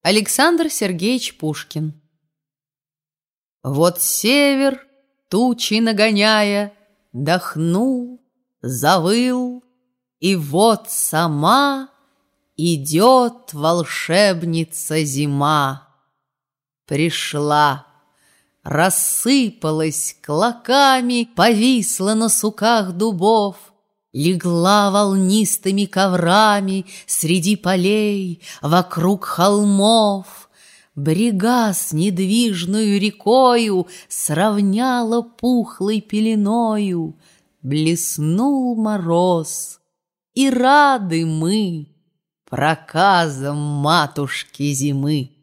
Александр Сергеевич Пушкин. Вот север, тучи нагоняя, дохнул, завыл, и вот сама идет волшебница зима. Пришла, рассыпалась клоками, повисла на суках дубов, легла волнистыми коврами среди полей, вокруг холмов. Брега с недвижною рекою сравняла пухлой пеленою. Блеснул мороз, и рады мы проказам матушки зимы.